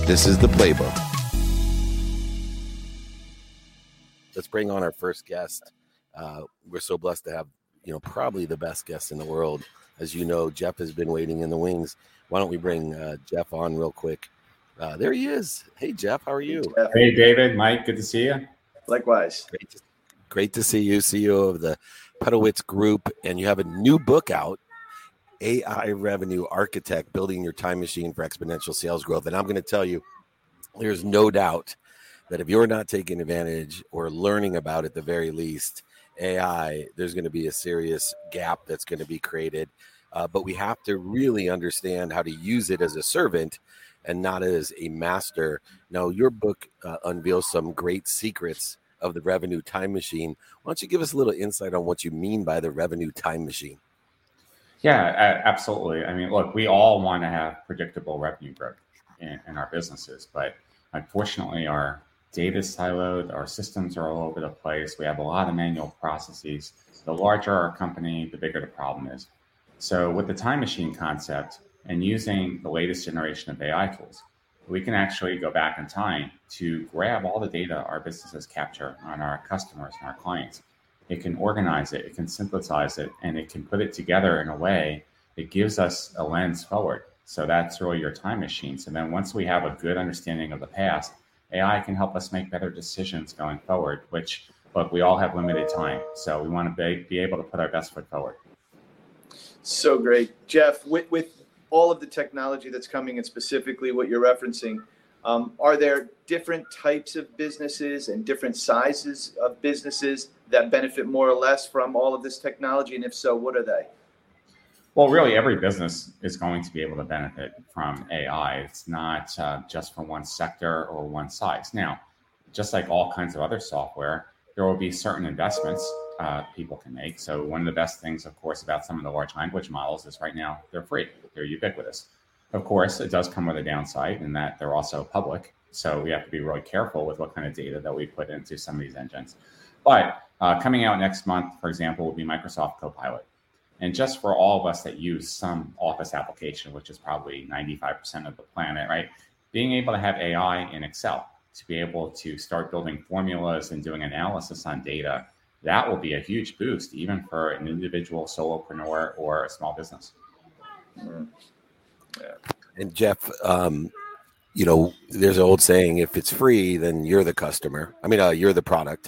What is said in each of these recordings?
This is The Playbook. Let's bring on our first guest. We're so blessed to have, probably the best guest in the world. As you know, Jeff has been waiting in the wings. Why don't we bring Jeff on real quick? There he is. Hey, Jeff, how are you? Hey, David, Mike, good to see you. Likewise. Great to see you, CEO of the Pedowitz Group, and you have a new book out, AI Revenue Architect, Building Your Time Machine for Exponential Sales Growth. And I'm going to tell you, there's no doubt that if you're not taking advantage or learning about, at the very least, AI, there's going to be a serious gap that's going to be created. But we have to really understand how to use it as a servant and not as a master. Now, your book unveils some great secrets of the revenue time machine. Why don't you give us a little insight on what you mean by the revenue time machine? Yeah, absolutely. I mean, look, we all want to have predictable revenue growth in our businesses, but unfortunately, our data is siloed, our systems are all over the place. We have a lot of manual processes. The larger our company, the bigger the problem is. So with the time machine concept and using the latest generation of AI tools, we can actually go back in time to grab all the data our businesses capture on our customers and our clients. It can organize it, it can synthesize it, and it can put it together in a way that gives us a lens forward. So that's really your time machine. So then once we have a good understanding of the past, AI can help us make better decisions going forward, which, look, we all have limited time. So we want to be able to put our best foot forward. So great. Jeff, with all of the technology that's coming and specifically what you're referencing, are there different types of businesses and different sizes of businesses that benefit more or less from all of this technology? And if so, what are they? Well, really, every business is going to be able to benefit from AI. It's not just for one sector or one size. Now, just like all kinds of other software, there will be certain investments people can make. So one of the best things, of course, about some of the large language models is right now they're free. They're ubiquitous. Of course, it does come with a downside in that they're also public. So we have to be really careful with what kind of data that we put into some of these engines. But coming out next month, for example, will be Microsoft Copilot. And just for all of us that use some Office application, which is probably 95% of the planet, right? Being able to have AI in Excel to be able to start building formulas and doing analysis on data, that will be a huge boost, even for an individual solopreneur or a small business. Mm. Yeah. And Jeff, there's an old saying, if it's free, then you're the customer. You're the product.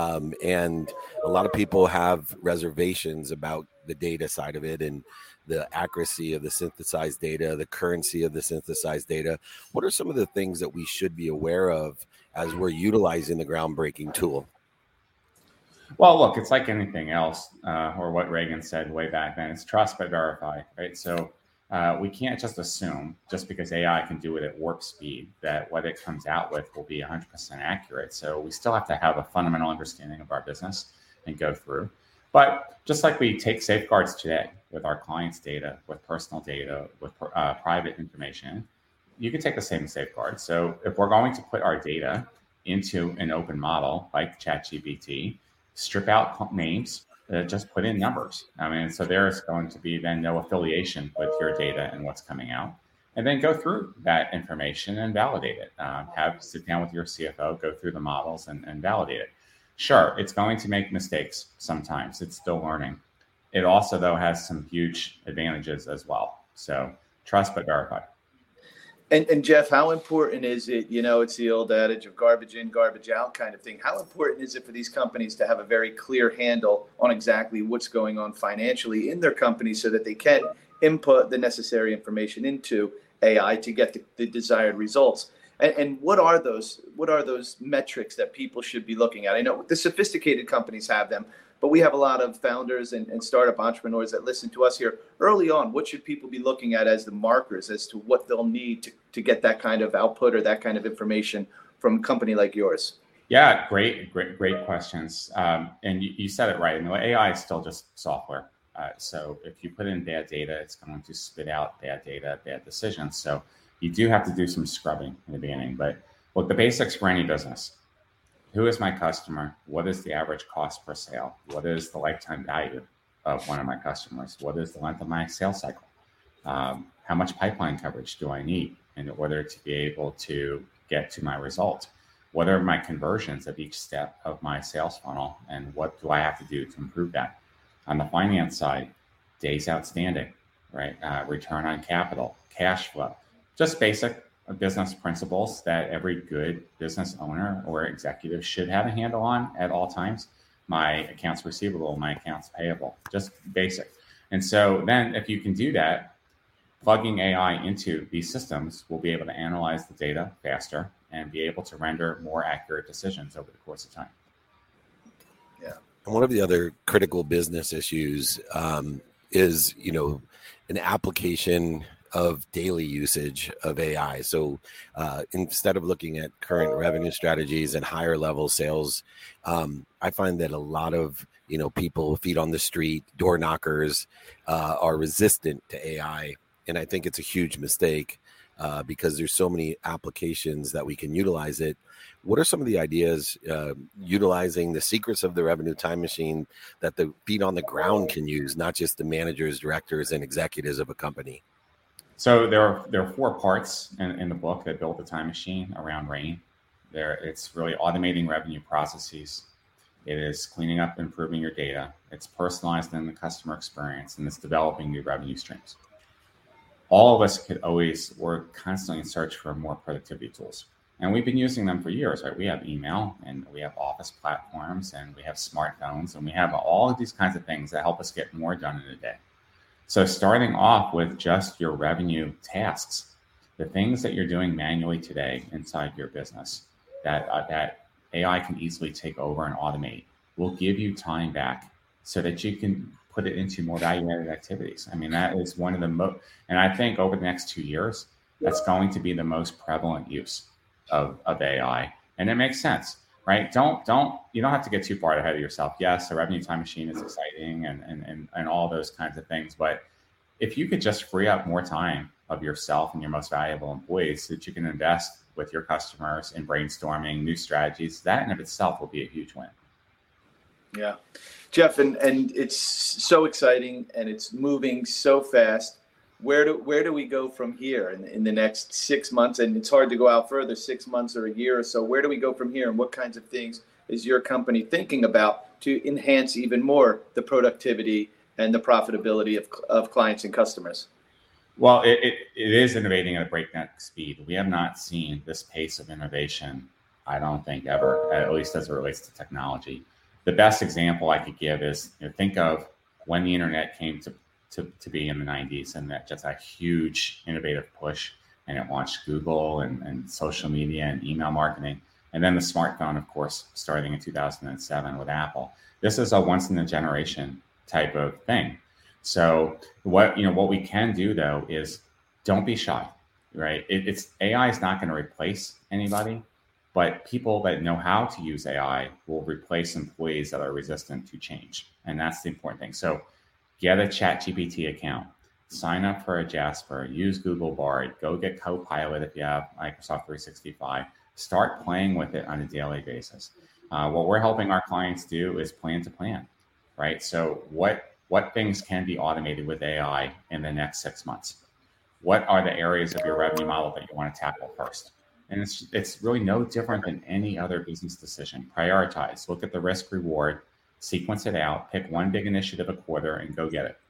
And a lot of people have reservations about the data side of it and the accuracy of the synthesized data, the currency of the synthesized data. What are some of the things that we should be aware of as we're utilizing the groundbreaking tool? Well, look, it's like anything else, or what Reagan said way back then. It's trust but verify, right? So we can't just assume, just because AI can do it at warp speed, that what it comes out with will be 100% accurate. So we still have to have a fundamental understanding of our business and go through. But just like we take safeguards today with our clients' data, with personal data, with private information, you can take the same safeguards. So if we're going to put our data into an open model like ChatGPT, strip out names, just put in numbers. So there's going to be then no affiliation with your data and what's coming out. And then go through that information and validate it. Sit down with your CFO, go through the models and validate it. Sure, it's going to make mistakes sometimes. It's still learning. It also, though, has some huge advantages as well. So trust but verify. And Jeff, how important is it, it's the old adage of garbage in, garbage out kind of thing. How important is it for these companies to have a very clear handle on exactly what's going on financially in their company so that they can input the necessary information into AI to get the desired results? And what are those metrics that people should be looking at? I know the sophisticated companies have them, but we have a lot of founders and startup entrepreneurs that listen to us here early on. What should people be looking at as the markers as to what they'll need to get that kind of output or that kind of information from a company like yours? Yeah, great questions. And you said it right. AI is still just software. So if you put in bad data, it's going to spit out bad data, bad decisions. So you do have to do some scrubbing in the beginning. But look, the basics for any business. Who is my customer? What is the average cost per sale? What is the lifetime value of one of my customers? What is the length of my sales cycle? How much pipeline coverage do I need? in order to be able to get to my result? What are my conversions at each step of my sales funnel? And what do I have to do to improve that? On the finance side, days outstanding, right? Return on capital, cash flow, just basic business principles that every good business owner or executive should have a handle on at all times. My accounts receivable, my accounts payable, just basic. And so then if you can do that, plugging AI into these systems will be able to analyze the data faster and be able to render more accurate decisions over the course of time. Yeah. And one of the other critical business issues is, an application of daily usage of AI. So instead of looking at current revenue strategies and higher level sales, I find that a lot of people, feet on the street, door knockers, are resistant to AI. And I think it's a huge mistake because there's so many applications that we can utilize it. What are some of the ideas utilizing the secrets of the revenue time machine that the feet on the ground can use, not just the managers, directors, and executives of a company? So there are 4 parts in the book that build the time machine around RAIN. It's really automating revenue processes. It is cleaning up and improving your data. It's personalized in the customer experience, and it's developing new revenue streams. All of us we're constantly in search for more productivity tools. And we've been using them for years, right? We have email and we have office platforms and we have smartphones and we have all of these kinds of things that help us get more done in a day. So starting off with just your revenue tasks, the things that you're doing manually today inside your business that AI can easily take over and automate will give you time back so that you can put it into more value-added activities. I mean, that is one of the most, and I think over the next 2 years, that's going to be the most prevalent use of AI. And it makes sense, right? You don't have to get too far ahead of yourself. Yes, the revenue time machine is exciting and all those kinds of things. But if you could just free up more time of yourself and your most valuable employees so that you can invest with your customers in brainstorming new strategies, that in of itself will be a huge win. Yeah. Jeff, and it's so exciting and it's moving so fast. Where do we go from here in the next 6 months? And it's hard to go out further, 6 months or a year or so. Where do we go from here? And what kinds of things is your company thinking about to enhance even more the productivity and the profitability of clients and customers? Well, it is innovating at a breakneck speed. We have not seen this pace of innovation, I don't think, ever, at least as it relates to technology. The best example I could give is, think of when the internet came to be in the 90s, and that just a huge innovative push, and it launched Google and social media and email marketing, and then the smartphone, of course, starting in 2007 with Apple. This is a once in a generation type of thing. So what we can do though is don't be shy, right? AI is not going to replace anybody, but people that know how to use AI will replace employees that are resistant to change, and that's the important thing. So get a ChatGPT account, sign up for a Jasper, use Google Bard, go get Copilot if you have Microsoft 365. Start playing with it on a daily basis. What we're helping our clients do is plan to plan, right? So what things can be automated with AI in the next 6 months? What are the areas of your revenue model that you want to tackle first? And it's really no different than any other business decision. Prioritize, look at the risk reward, sequence it out, pick one big initiative a quarter and go get it.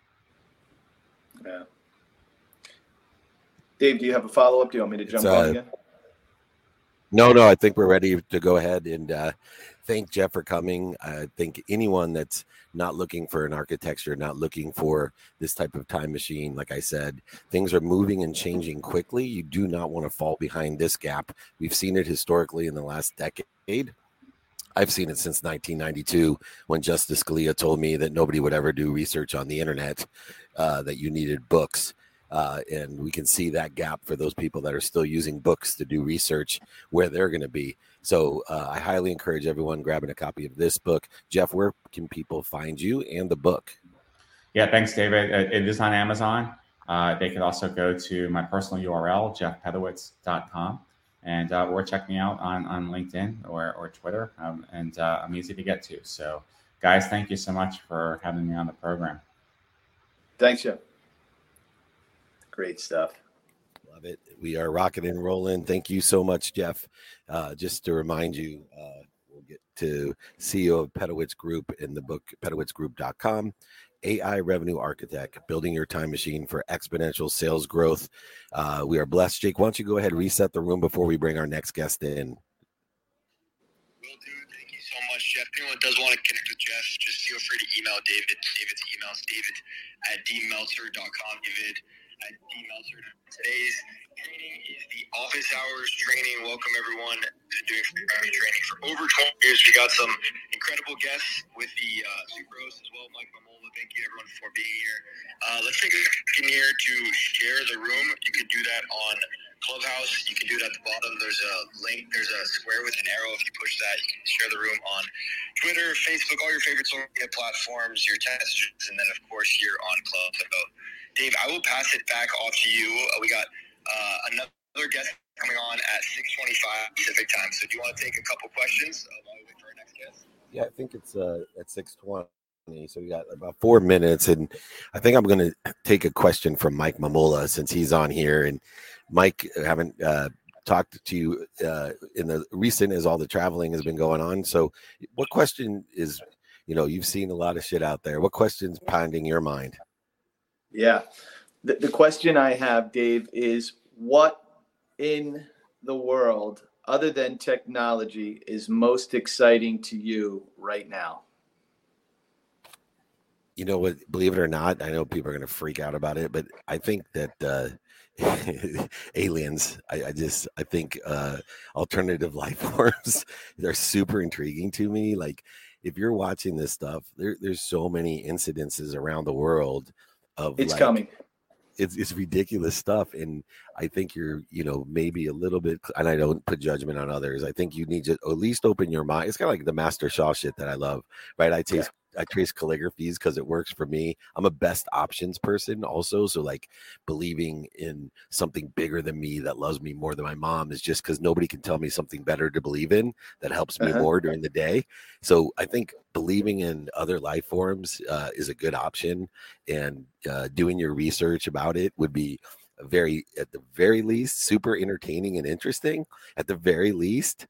Yeah. Dave, do you have a follow-up? Do you want me to jump on again? No, I think we're ready to go ahead and thank Jeff for coming. I think anyone that's not looking for an architecture, not looking for this type of time machine, like I said, things are moving and changing quickly. You do not want to fall behind this gap. We've seen it historically in the last decade. I've seen it since 1992 when Justice Scalia told me that nobody would ever do research on the internet, that you needed books. And we can see that gap for those people that are still using books to do research where they're going to be. So I highly encourage everyone grabbing a copy of this book. Jeff, where can people find you and the book? Yeah, thanks, David. It is on Amazon. They could also go to my personal URL, jeffpedowitz.com. And or check me out on LinkedIn or Twitter. And I'm easy to get to. So, guys, thank you so much for having me on the program. Thanks, Jeff. Great stuff. Love it. We are rocking and rolling. Thank you so much, Jeff. Just to remind you, we'll get to CEO of Pedowitz Group in the book, pedowitzgroup.com. AI Revenue Architect, building your time machine for exponential sales growth. We are blessed. Jake, why don't you go ahead and reset the room before we bring our next guest in? Will do. Thank you so much, Jeff. If anyone does want to connect with Jeff, just feel free to email David. David's email is david@dmeltzer.com. David@dmeltzer. Today's training is the office hours training. Welcome, everyone, to doing revenue training for over 20 years. We got some incredible guests with the Superos as well. Mike Mamola, thank you, everyone, for being here. Let's take a second here to share the room. You can do that on Clubhouse. You can do it at the bottom. There's a link. There's a square with an arrow. If you push that, you can share the room on Twitter, Facebook, all your favorite social media platforms, your text messages, and then, of course, here on Club. So, Dave, I will pass it back off to you. We got another guest coming on at 6:25 Pacific time. So do you want to take a couple questions while we wait for our next guest? Yeah, I think it's at 6:20. So we got about 4 minutes. And I think I'm going to take a question from Mike Mamola since he's on here. And Mike, I haven't talked to you in the recent as all the traveling has been going on. So what question is, you've seen a lot of shit out there. What question's pounding your mind? Yeah. The question I have, Dave, is what in the world, other than technology, is most exciting to you right now? You know what? Believe it or not, I know people are going to freak out about it, but I think that aliens, I think alternative life forms, they're super intriguing to me. Like, if you're watching this stuff, there's so many incidences around the world of it's coming. It's ridiculous stuff. And I think you're, maybe a little bit, and I don't put judgment on others. I think you need to at least open your mind. It's kind of like the Master Shaw shit that I love, right? I trace calligraphies because it works for me. I'm a best options person also. So like believing in something bigger than me that loves me more than my mom is just because nobody can tell me something better to believe in that helps me more during the day. So I think believing in other life forms is a good option, and doing your research about it would be at the very least, super entertaining and interesting at the very least.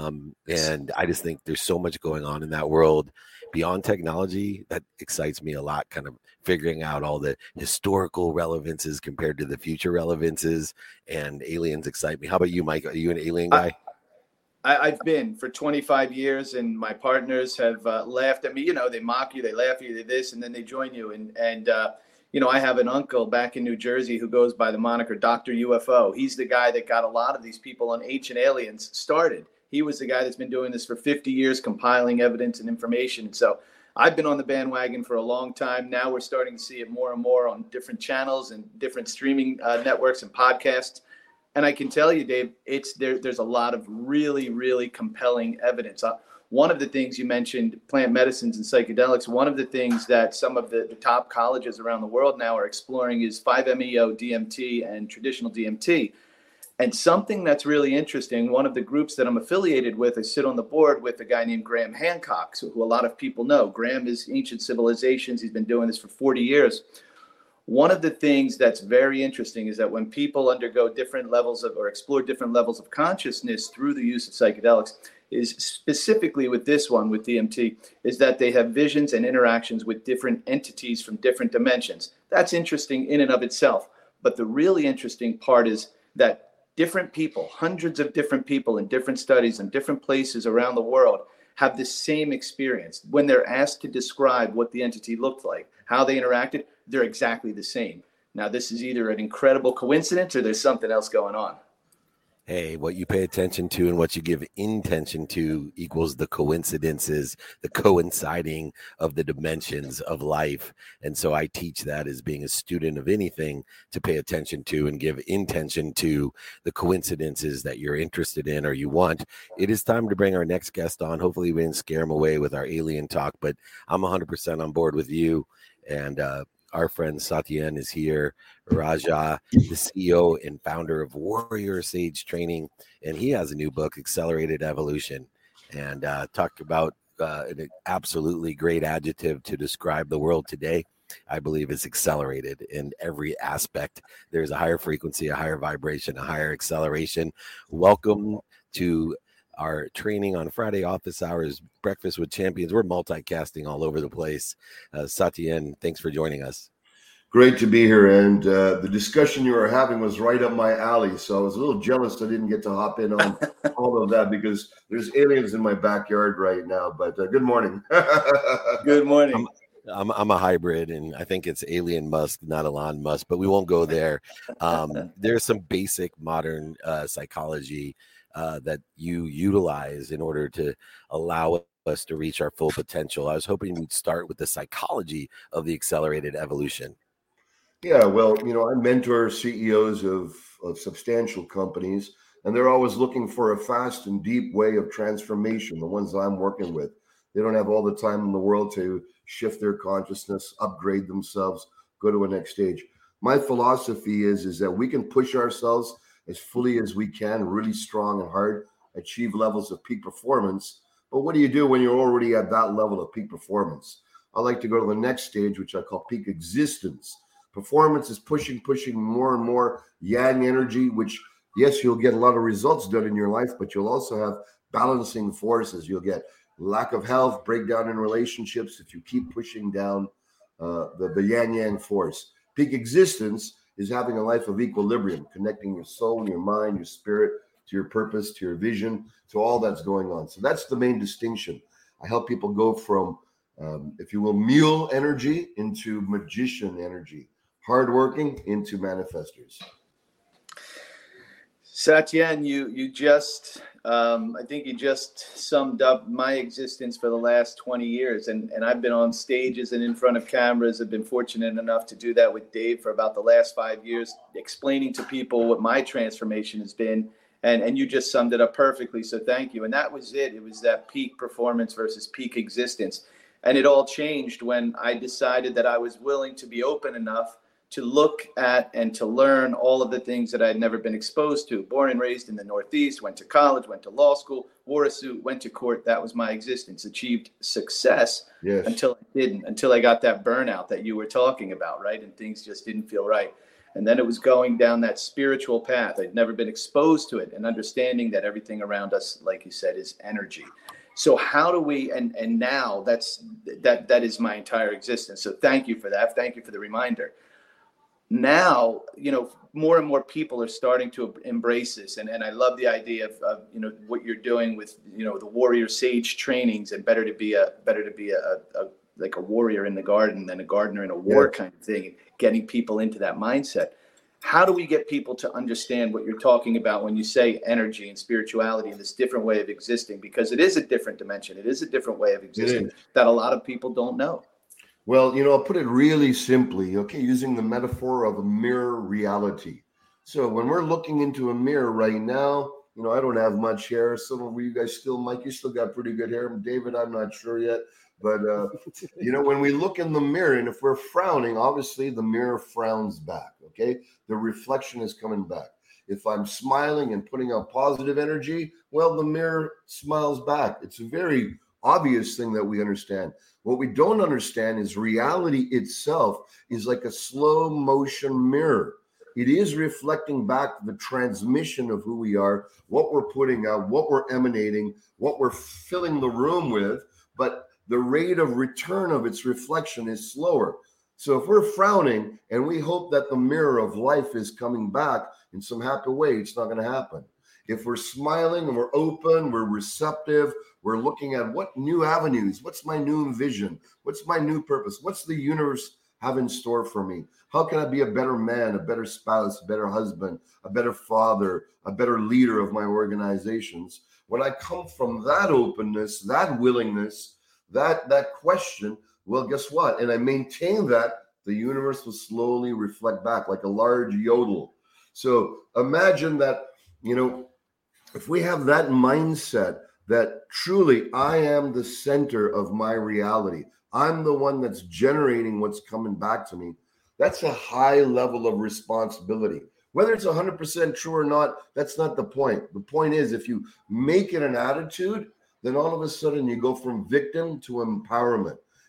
And I just think there's so much going on in that world beyond technology that excites me a lot, kind of figuring out all the historical relevances compared to the future relevances, and aliens excite me. How about you, Mike? Are you an alien guy? I've been for 25 years, and my partners have laughed at me. They mock you, they laugh at you, they this, and then they join you. And I have an uncle back in New Jersey who goes by the moniker Dr. UFO. He's the guy that got a lot of these people on Ancient Aliens started. He was the guy that's been doing this for 50 years, compiling evidence and information. So I've been on the bandwagon for a long time. Now we're starting to see it more and more on different channels and different streaming networks and podcasts. And I can tell you, Dave, there's a lot of really, really compelling evidence. One of the things you mentioned, plant medicines and psychedelics, one of the things that some of the top colleges around the world now are exploring is 5-MeO DMT and traditional DMT. And something that's really interesting, one of the groups that I'm affiliated with, I sit on the board with a guy named Graham Hancock, who a lot of people know. Graham is Ancient Civilizations. He's been doing this for 40 years. One of the things that's very interesting is that when people undergo different levels of or explore different levels of consciousness through the use of psychedelics, is specifically with this one, with DMT, is that they have visions and interactions with different entities from different dimensions. That's interesting in and of itself. But the really interesting part is that different people, hundreds of different people in different studies in different places around the world have the same experience. When they're asked to describe what the entity looked like, how they interacted, they're exactly the same. Now, this is either an incredible coincidence or there's something else going on. Hey, what you pay attention to and what you give intention to equals the coincidences, the coinciding of the dimensions of life. And so I teach that as being a student of anything, to pay attention to and give intention to the coincidences that you're interested in or you want. It is time to bring our next guest on. Hopefully we didn't scare him away with our alien talk, but I'm 100% on board with you. And our friend Satyen is here, Raja, the CEO and founder of Warrior Sage Training, and he has a new book, Accelerated Evolution, and talk about an absolutely great adjective to describe the world today. I believe is accelerated in every aspect. There's a higher frequency, a higher vibration, a higher acceleration. Welcome to our training on Friday office hours, Breakfast with Champions. We're multicasting all over the place. Satyen, thanks for joining us. Great to be here. And the discussion you were having was right up my alley. So I was a little jealous I didn't get to hop in on all of that because there's aliens in my backyard right now. But good morning. Good morning. I'm a hybrid, and I think it's Alien Musk, not Elon Musk, but we won't go there. There's some basic modern psychology that you utilize in order to allow us to reach our full potential. I was hoping we'd start with the psychology of the accelerated evolution. Yeah, well, I mentor CEOs of substantial companies, and they're always looking for a fast and deep way of transformation, the ones I'm working with. They don't have all the time in the world to shift their consciousness, upgrade themselves, go to a next stage. My philosophy is that we can push ourselves as fully as we can, really strong and hard, achieve levels of peak performance. But what do you do when you're already at that level of peak performance? I like to go to the next stage, which I call peak existence. Performance is pushing more and more yang energy, which, yes, you'll get a lot of results done in your life, but you'll also have balancing forces. You'll get lack of health, breakdown in relationships if you keep pushing down the yang force. Peak existence is having a life of equilibrium, connecting your soul, your mind, your spirit to your purpose, to your vision, to all that's going on. So that's the main distinction. I help people go from, if you will, mule energy into magician energy. Hardworking into manifestors. Satyen, you just, I think you just summed up my existence for the last 20 years. And I've been on stages and in front of cameras. I've been fortunate enough to do that with Dave for about the last 5 years, explaining to people what my transformation has been. And you just summed it up perfectly. So thank you. And that was it. It was that peak performance versus peak existence. And it all changed when I decided that I was willing to be open enough to look at and to learn all of the things that I had never been exposed to. Born and raised in the Northeast, went to college, went to law school, wore a suit, went to court. That was my existence. Achieved success until I didn't, until I got that burnout that you were talking about, right? And things just didn't feel right. And then it was going down that spiritual path. I'd never been exposed to it, and understanding that everything around us, like you said, is energy. So how do we, and now that is my entire existence. So thank you for that. Thank you for the reminder. Now, more and more people are starting to embrace this. And I love the idea of what you're doing with, the warrior sage trainings, and better to be a like a warrior in the garden than a gardener in a war kind of thing, and getting people into that mindset. How do we get people to understand what you're talking about when you say energy and spirituality and this different way of existing? Because it is a different dimension. It is a different way of existing that a lot of people don't know. Well, I'll put it really simply, using the metaphor of a mirror reality. So when we're looking into a mirror right now, I don't have much hair. Some of you guys still, Mike, you still got pretty good hair. David, I'm not sure yet. But, when we look in the mirror, and if we're frowning, obviously the mirror frowns back, okay? The reflection is coming back. If I'm smiling and putting out positive energy, well, the mirror smiles back. It's a very obvious thing that we understand. What we don't understand is reality itself is like a slow motion mirror. It is reflecting back the transmission of who we are, what we're putting out, what we're emanating, what we're filling the room with, but the rate of return of its reflection is slower. So if we're frowning and we hope that the mirror of life is coming back in some happy way, it's not going to happen. If we're smiling and we're open, we're receptive, we're looking at what new avenues, what's my new vision, what's my new purpose, what's the universe have in store for me? How can I be a better man, a better spouse, a better husband, a better father, a better leader of my organizations? When I come from that openness, that willingness, that question, well, guess what? And I maintain that, the universe will slowly reflect back like a large yodel. So imagine that, if we have that mindset that truly I am the center of my reality, I'm the one that's generating what's coming back to me, that's a high level of responsibility. Whether it's 100% true or not, that's not the point. The point is, if you make it an attitude, then all of a sudden you go from victim to empowerment.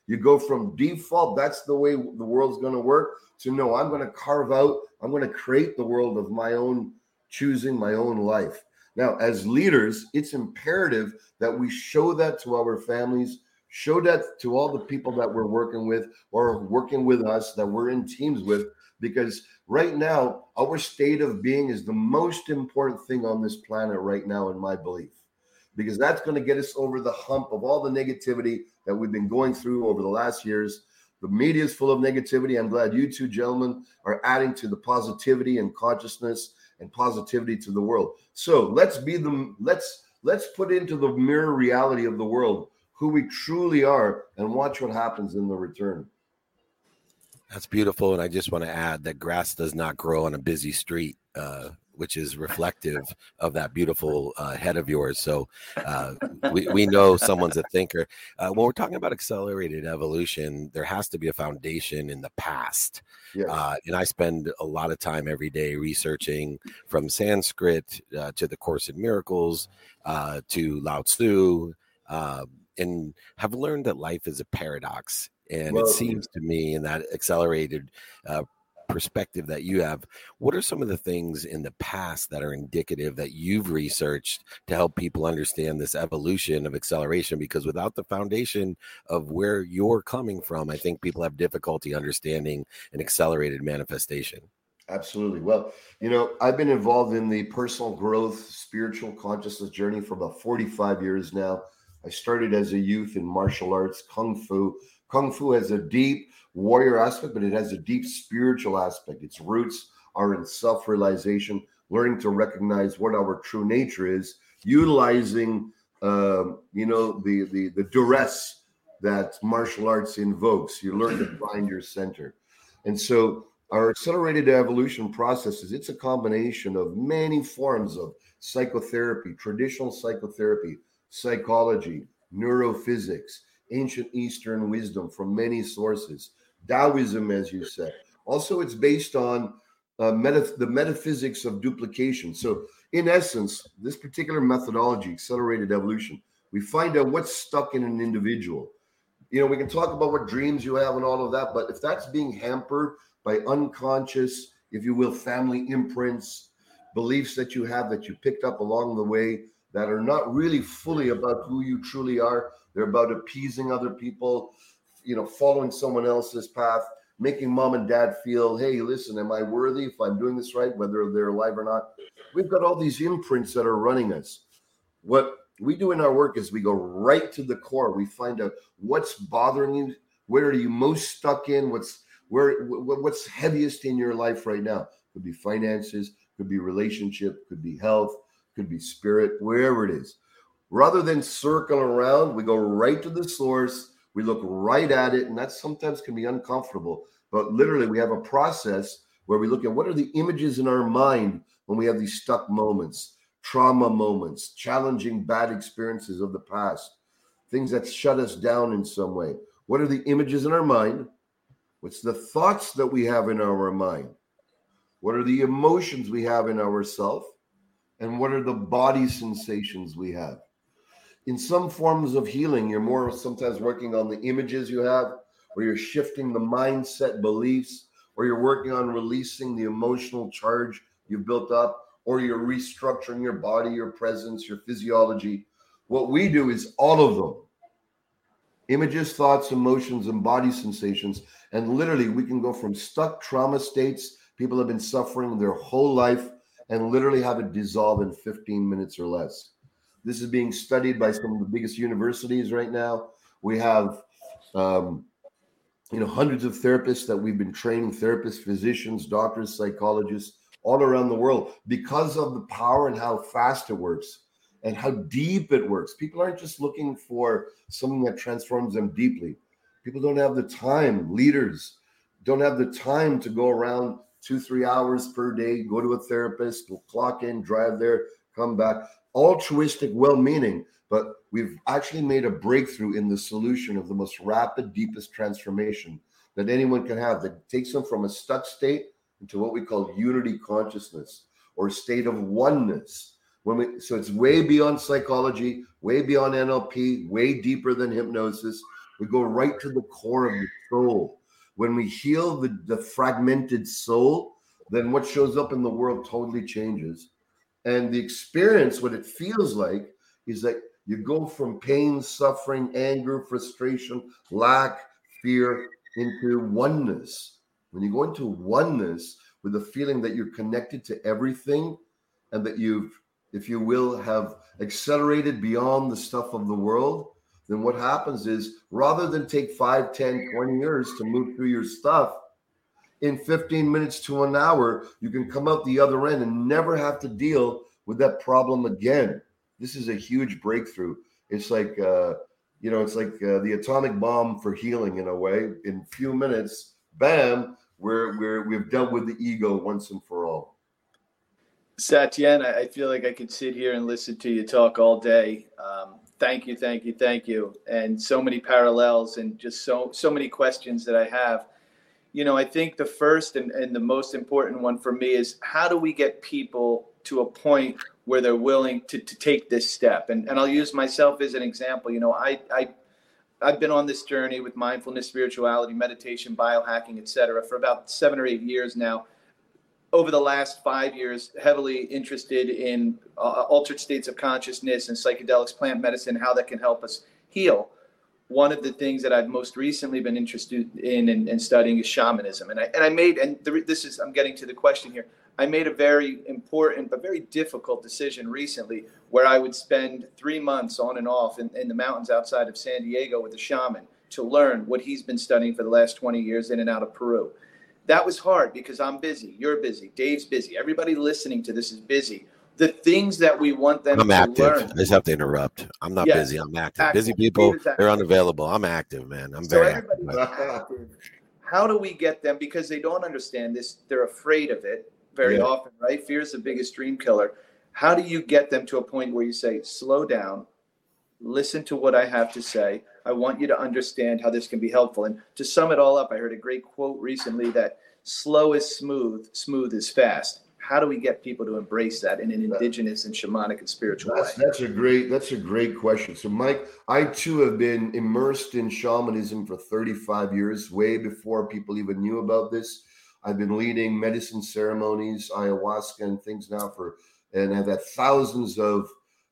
You go from default, that's the way the world's going to work, to no, I'm going to carve out, I'm going to create the world of my own choosing, my own life. Now, as leaders, it's imperative that we show that to our families, show that to all the people that we're working with or working with us, that we're in teams with, because right now, our state of being is the most important thing on this planet right now, in my belief, because that's going to get us over the hump of all the negativity that we've been going through over the last years. The media is full of negativity. I'm glad you two gentlemen are adding to the positivity and consciousness and positivity to the world. So let's put into the mirror reality of the world who we truly are and watch what happens in the return. That's beautiful. And I just want to add that grass does not grow on a busy street, which is reflective of that beautiful head of yours. So we know someone's a thinker. When we're talking about accelerated evolution, there has to be a foundation in the past. Yes. And I spend a lot of time every day researching, from Sanskrit to the Course in Miracles to Lao Tzu, and have learned that life is a paradox. And it seems to me, in that accelerated perspective that you have, what are some of the things in the past that are indicative that you've researched to help people understand this evolution of acceleration? Because without the foundation of where you're coming from, I think people have difficulty understanding an accelerated manifestation. Absolutely. Well, I've been involved in the personal growth, spiritual consciousness journey for about 45 years now. I started as a youth in martial arts, Kung Fu. Kung Fu has a deep warrior aspect, but it has a deep spiritual aspect. Its roots are in self-realization, learning to recognize what our true nature is, utilizing, the duress that martial arts invokes. You learn to find your center. And so our accelerated evolution processes, it's a combination of many forms of psychotherapy, traditional psychotherapy, psychology, neurophysics, ancient Eastern wisdom from many sources, Taoism, as you said. Also, it's based on the metaphysics of duplication. So, in essence, this particular methodology, accelerated evolution, we find out what's stuck in an individual. We can talk about what dreams you have and all of that, but if that's being hampered by unconscious, if you will, family imprints, beliefs that you have that you picked up along the way that are not really fully about who you truly are, they're about appeasing other people, following someone else's path, making mom and dad feel, hey, listen, am I worthy if I'm doing this right, whether they're alive or not? We've got all these imprints that are running us. What we do in our work is we go right to the core. We find out what's bothering you, where are you most stuck in, what's heaviest in your life right now. Could be finances, could be relationship, could be health, could be spirit, wherever it is. Rather than circle around, we go right to the source. We look right at it, and that sometimes can be uncomfortable. But literally, we have a process where we look at what are the images in our mind when we have these stuck moments, trauma moments, challenging bad experiences of the past, things that shut us down in some way. What are the images in our mind? What's the thoughts that we have in our mind? What are the emotions we have in ourself? And what are the body sensations we have? In some forms of healing, you're more sometimes working on the images you have, or you're shifting the mindset beliefs, or you're working on releasing the emotional charge you've built up, or you're restructuring your body, your presence, your physiology. What we do is all of them. Images, thoughts, emotions, and body sensations. And literally, we can go from stuck trauma states. People have been suffering their whole life and literally have it dissolve in 15 minutes or less. This is being studied by some of the biggest universities right now. We have, hundreds of therapists that we've been training, therapists, physicians, doctors, psychologists, all around the world, because of the power and how fast it works and how deep it works. People aren't just looking for something that transforms them deeply. People don't have the time. Leaders don't have the time to go around 2-3 hours per day, go to a therapist, clock in, drive there, come back. Altruistic, well-meaning, but we've actually made a breakthrough in the solution of the most rapid, deepest transformation that anyone can have, that takes them from a stuck state into what we call unity consciousness, or state of oneness. So it's way beyond psychology, way beyond NLP, way deeper than hypnosis. We go right to the core of the soul. When we heal the fragmented soul, then what shows up in the world totally changes. And the experience, what it feels like, is that you go from pain, suffering, anger, frustration, lack, fear, into oneness. When you go into oneness with the feeling that you're connected to everything and that you've, if you will, have accelerated beyond the stuff of the world, then what happens is rather than take 5, 10, 20 years to move through your stuff, in 15 minutes to an hour, you can come out the other end and never have to deal with that problem again. This is a huge breakthrough. It's like, it's like the atomic bomb for healing in a way. In a few minutes, bam, we've dealt with the ego once and for all. Satyen, I feel like I could sit here and listen to you talk all day. Thank you. And so many parallels and just so many questions that I have. I think the first and the most important one for me is how do we get people to a point where they're willing to take this step? And I'll use myself as an example. I've been on this journey with mindfulness, spirituality, meditation, biohacking, etc. for about 7 or 8 years now. Over the last 5 years, heavily interested in altered states of consciousness and psychedelics, plant medicine, how that can help us heal. One of the things that I've most recently been interested in and studying is shamanism. I'm getting to the question here. I made a very important but very difficult decision recently where I would spend 3 months on and off in the mountains outside of San Diego with a shaman to learn what he's been studying for the last 20 years in and out of Peru. That was hard because I'm busy, you're busy, Dave's busy, everybody listening to this is busy. The things that we want them to active. learn. I just have to interrupt. I'm not busy. I'm active. Busy people, they're unavailable. I'm active, man. I'm very active. How do we get them? Because they don't understand this. They're afraid of it very often, right? Fear is the biggest dream killer. How do you get them to a point where you say, slow down, listen to what I have to say. I want you to understand how this can be helpful. And to sum it all up, I heard a great quote recently that slow is smooth, smooth is fast. How do we get people to embrace that in an indigenous and shamanic and spiritual way? That's a great question. So, Mike, I too have been immersed in shamanism for 35 years, way before people even knew about this. I've been leading medicine ceremonies, ayahuasca and things now and I've had thousands of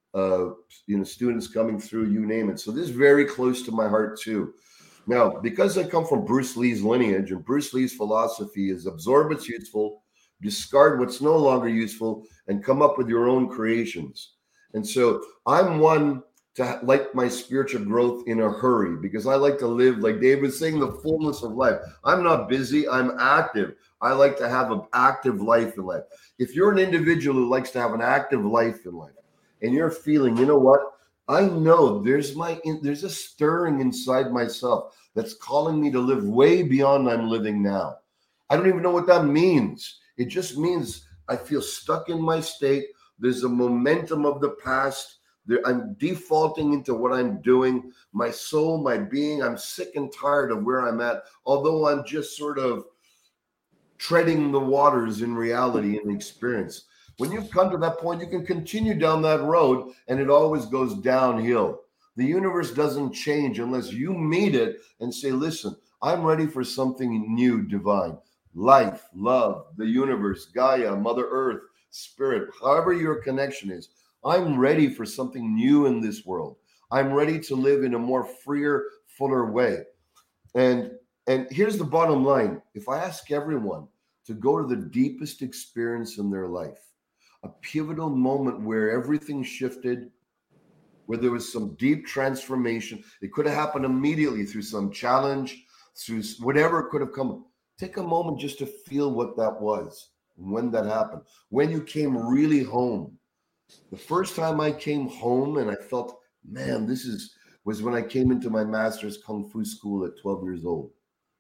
students coming through, you name it. So this is very close to my heart too. Now, because I come from Bruce Lee's lineage, and Bruce Lee's philosophy is absorb what's useful, discard what's no longer useful, and come up with your own creations. And so I'm one to like my spiritual growth in a hurry because I like to live, like Dave was saying, the fullness of life. I'm not busy, I'm active. I like to have an active life in life. If you're an individual who likes to have an active life in life and you're feeling, you know what? I know there's a stirring inside myself that's calling me to live way beyond I'm living now. I don't even know what that means. It just means I feel stuck in my state. There's a momentum of the past. I'm defaulting into what I'm doing. My soul, my being, I'm sick and tired of where I'm at, although I'm just sort of treading the waters in reality and experience. When you've come to that point, you can continue down that road and it always goes downhill. The universe doesn't change unless you meet it and say, listen, I'm ready for something new, divine. Life, love, the universe, Gaia, Mother Earth, Spirit, however your connection is. I'm ready for something new in this world. I'm ready to live in a more freer, fuller way. And here's the bottom line. If I ask everyone to go to the deepest experience in their life, a pivotal moment where everything shifted, where there was some deep transformation, it could have happened immediately through some challenge, through whatever could have come. Take a moment just to feel what that was, when that happened, when you came really home. The first time I came home and I felt, man, was when I came into my master's Kung Fu school at 12 years old.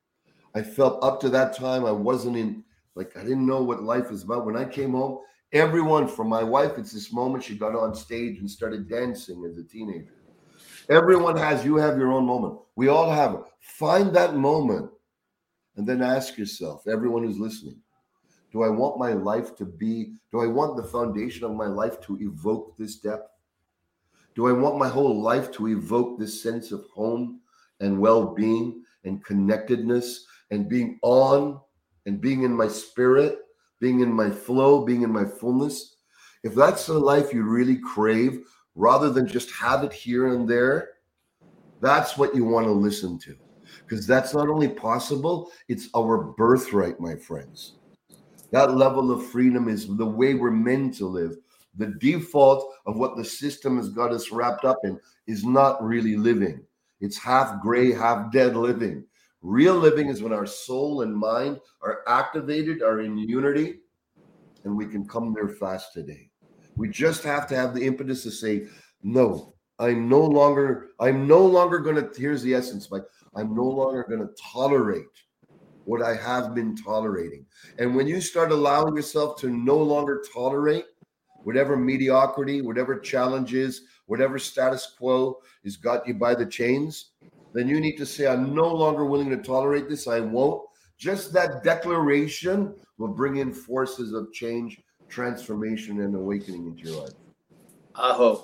I felt up to that time I didn't know what life was about. When I came home, everyone from my wife, it's this moment she got on stage and started dancing as a teenager. You have your own moment. We all have it. Find that moment and then ask yourself, everyone who's listening, do I want the foundation of my life to evoke this depth? Do I want my whole life to evoke this sense of home and well-being and connectedness and being on and being in my spirit, being in my flow, being in my fullness, if that's the life you really crave, rather than just have it here and there, that's what you want to listen to. Because that's not only possible, it's our birthright, my friends. That level of freedom is the way we're meant to live. The default of what the system has got us wrapped up in is not really living. It's half gray, half dead living. Real living is when our soul and mind are activated, are in unity, and we can come there fast today. We just have to have the impetus to say, no, I'm no longer going to, here's the essence, Mike, I'm no longer going to tolerate what I have been tolerating. And when you start allowing yourself to no longer tolerate whatever mediocrity, whatever challenges, whatever status quo has got you by the chains, then you need to say, I'm no longer willing to tolerate this. I won't. Just that declaration will bring in forces of change, transformation, and awakening into your life. Aho.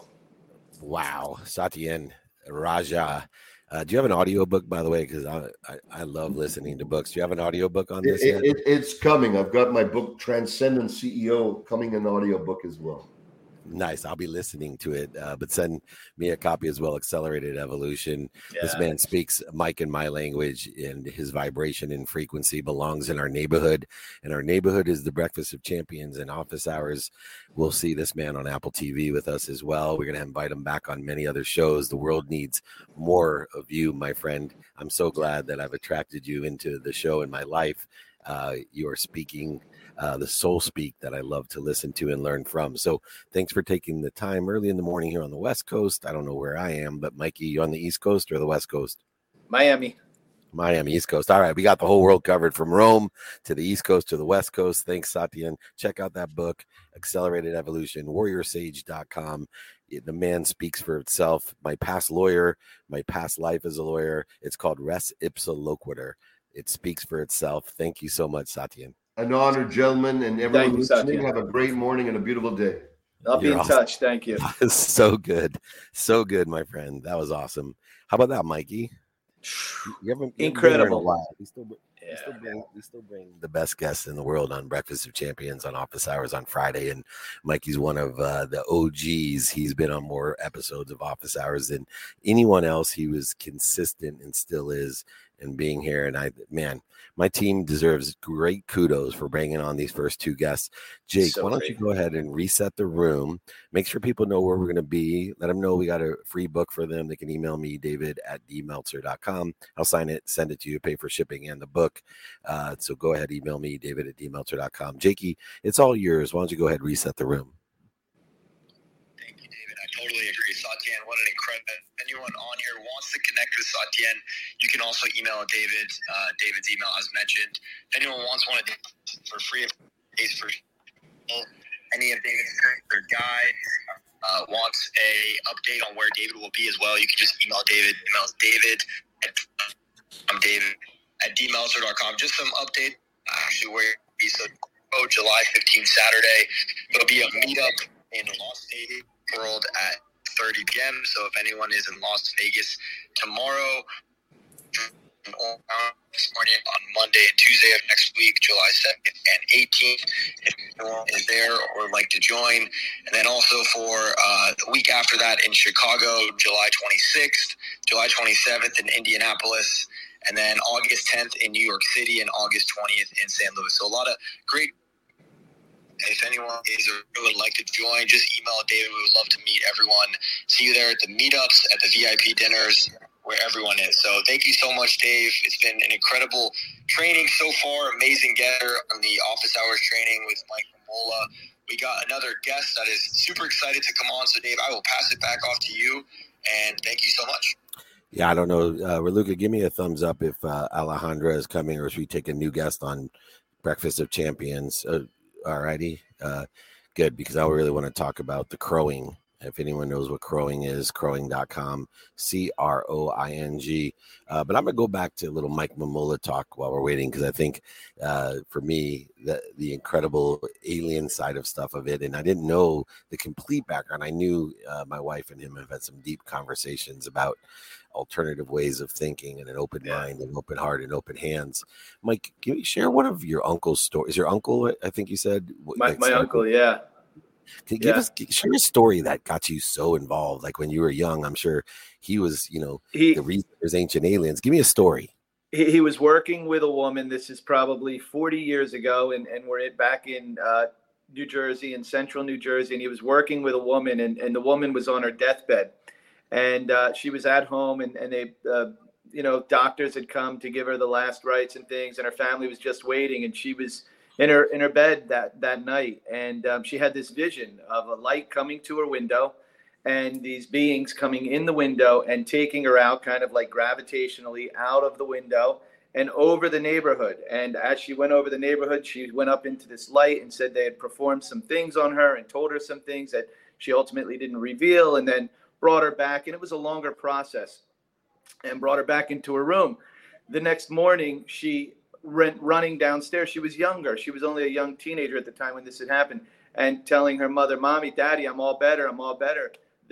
Wow. Satyen Raja. Do you have an audiobook, by the way? Because I love listening to books. Do you have an audiobook on this yet? It's coming. I've got my book, Transcendent CEO, coming in audiobook as well. Nice. I'll be listening to it, but send me a copy as well. Accelerated Evolution. Yeah. This man speaks Mike and my language, and his vibration and frequency belongs in our neighborhood. And our neighborhood is the Breakfast of Champions and Office Hours. We'll see this man on Apple TV with us as well. We're going to invite him back on many other shows. The world needs more of you, my friend. I'm so glad that I've attracted you into the show in my life. You are speaking the soul speak that I love to listen to and learn from. So thanks for taking the time early in the morning here on the West Coast. I don't know where I am, but Mikey, you on the East Coast or the West Coast? Miami, East Coast. All right. We got the whole world covered from Rome to the East Coast to the West Coast. Thanks, Satyen. Check out that book, Accelerated Evolution, warriorsage.com. The man speaks for itself. My past lawyer, my past life as a lawyer. It's called Res Ipsa Loquitur. It speaks for itself. Thank you so much, Satyen. An honor, gentlemen, and everyone listening. Have a great morning and a beautiful day. I'll be in touch. Thank you. So good. So good, my friend. That was awesome. How about that, Mikey? Incredible. We still bring the best guests in the world on Breakfast of Champions on Office Hours on Friday, and Mikey's one of the OGs. He's been on more episodes of Office Hours than anyone else. He was consistent and still is in being here. And my team deserves great kudos for bringing on these first two guests. Jake, why don't you go ahead and reset the room? Make sure people know where we're going to be. Let them know we got a free book for them. They can email me, david@dmeltzer.com. I'll sign it, send it to you, pay for shipping and the book. So go ahead, email me, david@dmeltzer.com. Jakey, it's all yours. Why don't you go ahead and reset the room? Thank you, David. I totally agree. Satyen, what an incredible. Anyone on here wants to connect with Satyen, you can also email David. David's email, as mentioned. If anyone wants one for free, for any of David's or guide wants a update on where David will be as well, you can just email David. Email David. I'm David@dmeltzer.com. Just some update. Actually, where he's July 15th, Saturday. There'll be a meetup in Las Vegas World at 30 p.m. So if anyone is in Las Vegas tomorrow, this morning on Monday and Tuesday of next week, July 2nd and 18th, if anyone is there or would like to join. And then also for the week after that in Chicago, July 26th, July 27th in Indianapolis, and then August 10th in New York City and August 20th in St. Louis. So a lot of great. If anyone is or would like to join, just email David. We would love to meet everyone. See you there at the meetups, at the VIP dinners, where everyone is. So thank you so much, Dave. It's been an incredible training so far. Amazing getter on the Office Hours training with Mike Mola. We got another guest that is super excited to come on. So, Dave, I will pass it back off to you. And thank you so much. Yeah, I don't know. Raluca, give me a thumbs up if Alejandra is coming or if we take a new guest on Breakfast of Champions. All righty. Good, because I really want to talk about the crowing If anyone knows what crowing is, crowing.com, CROING. But I'm going to go back to a little Mike Mamula talk while we're waiting, because I think for me, the incredible alien side of stuff of it, and I didn't know the complete background. I knew my wife and him have had some deep conversations about alternative ways of thinking and an open mind and open heart and open hands. Mike, can you share one of your uncle's stories? Your uncle, I think you said? My uncle, yeah. Can you share a story that got you so involved? Like when you were young, I'm sure he was, the reason there's ancient aliens. Give me a story. He was working with a woman. This is probably 40 years ago. And we're back in New Jersey, in central New Jersey. And he was working with a woman, and the woman was on her deathbed. And she was at home, and they, doctors had come to give her the last rites and things. And her family was just waiting. And she was in her bed that night, and she had this vision of a light coming to her window, and these beings coming in the window and taking her out, kind of like gravitationally out of the window and over the neighborhood. And as she went over the neighborhood, she went up into this light and said they had performed some things on her and told her some things that she ultimately didn't reveal, and then brought her back. And it was a longer process, and brought her back into her room. The next morning, she running downstairs. She was younger. She was only a young teenager at the time when this had happened, and telling her mother, "Mommy, Daddy, I'm all better. I'm all better.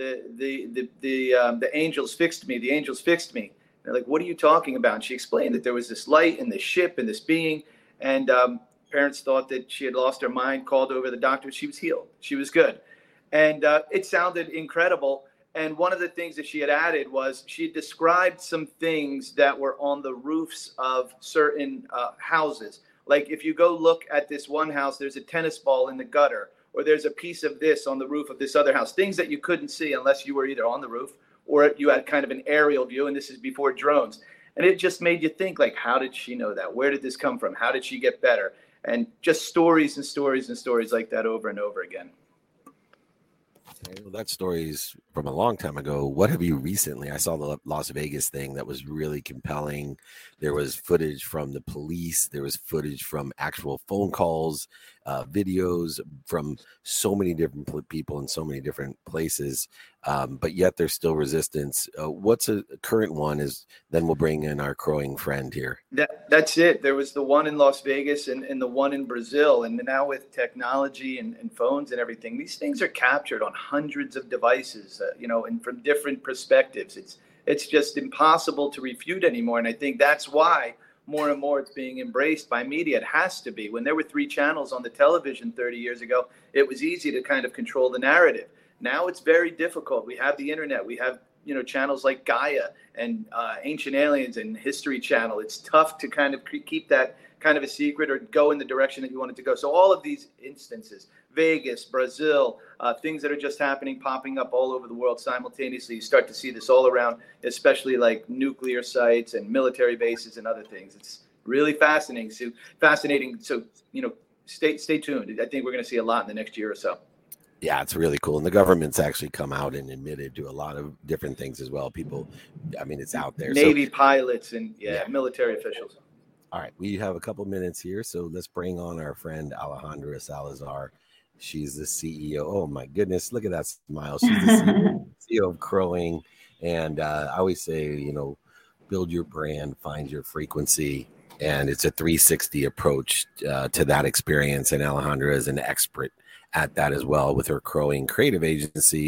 The angels fixed me. The angels fixed me." And they're like, "What are you talking about?" And she explained that there was this light and this ship and this being, and parents thought that she had lost her mind, called over the doctor. She was healed. She was good. And it sounded incredible. And one of the things that she had added was she described some things that were on the roofs of certain houses. Like if you go look at this one house, there's a tennis ball in the gutter, or there's a piece of this on the roof of this other house, things that you couldn't see unless you were either on the roof or you had kind of an aerial view. And this is before drones. And it just made you think, like, how did she know that? Where did this come from? How did she get better? And just stories and stories and stories like that over and over again. Well, that story's from a long time ago. What have you recently? I saw the Las Vegas thing that was really compelling. There was footage from the police. There was footage from actual phone calls, videos from so many different people in so many different places. But yet there's still resistance. What's a current one is, then we'll bring in our crowing friend here. That's it. There was the one in Las Vegas and the one in Brazil. And now with technology and phones and everything, these things are captured on hundreds of devices, and from different perspectives. It's just impossible to refute anymore. And I think that's why more and more it's being embraced by media. It has to be. When there were 3 channels on the television 30 years ago, it was easy to kind of control the narrative. Now it's very difficult. We have the internet. We have, channels like Gaia and Ancient Aliens and History Channel. It's tough to kind of keep that kind of a secret or go in the direction that you want it to go. So all of these instances, Vegas, Brazil, things that are just happening, popping up all over the world simultaneously. You start to see this all around, especially like nuclear sites and military bases and other things. It's really fascinating. So, stay tuned. I think we're going to see a lot in the next year or so. Yeah, it's really cool. And the government's actually come out and admitted to a lot of different things as well. People, it's out there. Navy pilots and military officials. All right, we have a couple minutes here, so let's bring on our friend Alejandra Salazar. She's the CEO. Oh my goodness, look at that smile. She's the CEO of Crowing. And I always say, build your brand, find your frequency. And it's a 360 approach to that experience. And Alejandra is an expert at that as well with her Crowing creative agency,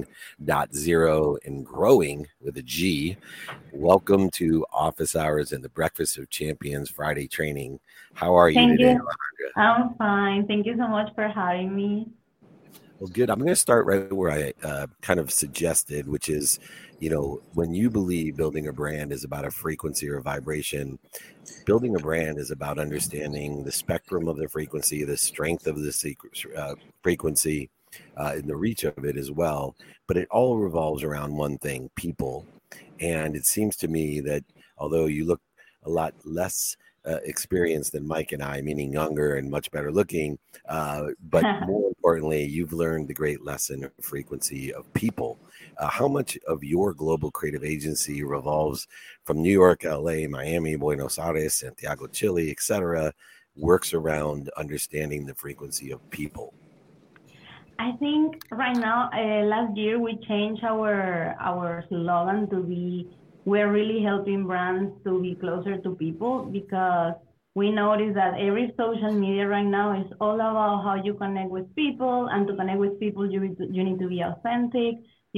Crowing.0 and growing with a G. Welcome to Office Hours and the Breakfast of Champions Friday training. How are you today, Alejandra? I'm fine. Thank you so much for having me. Well, good. I'm going to start right where I kind of suggested, which is, when you believe building a brand is about a frequency or a vibration, building a brand is about understanding the spectrum of the frequency, the strength of the frequency, and the reach of it as well. But it all revolves around one thing, people. And it seems to me that although you look a lot less experienced than Mike and I, meaning younger and much better looking, but more importantly, you've learned the great lesson of frequency of people. How much of your global creative agency revolves from New York, LA, Miami, Buenos Aires, Santiago, Chile, etc., works around understanding the frequency of people? I think right now, last year we changed our slogan to be we're really helping brands to be closer to people because we notice that every social media right now is all about how you connect with people, and to connect with people you need to be authentic.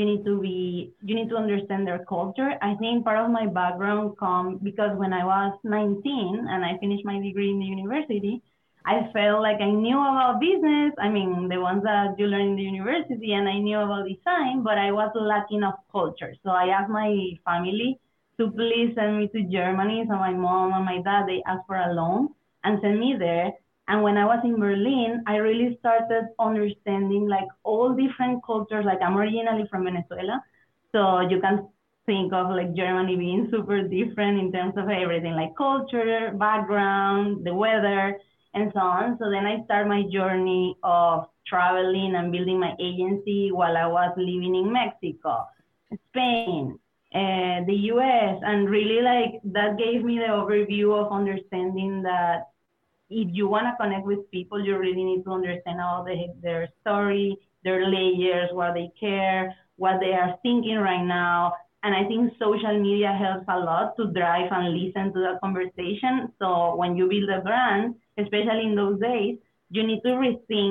You need to understand their culture. I think part of my background come because when I was 19 and I finished my degree in the university, I felt like I knew about business. I mean, the ones that you learn in the university, and I knew about design, but I was lacking of culture. So I asked my family to please send me to Germany. So my mom and my dad, they asked for a loan and sent me there. And when I was in Berlin, I really started understanding like all different cultures. Like I'm originally from Venezuela. So you can think of like Germany being super different in terms of everything, like culture, background, the weather, and so on. So then I start my journey of traveling and building my agency while I was living in Mexico, Spain, the US, and really like that gave me the overview of understanding that if you want to connect with people, you really need to understand all their story, their layers, what they care, what they are thinking right now. And I think social media helps a lot to drive and listen to that conversation. So when you build a brand, especially in those days, you need to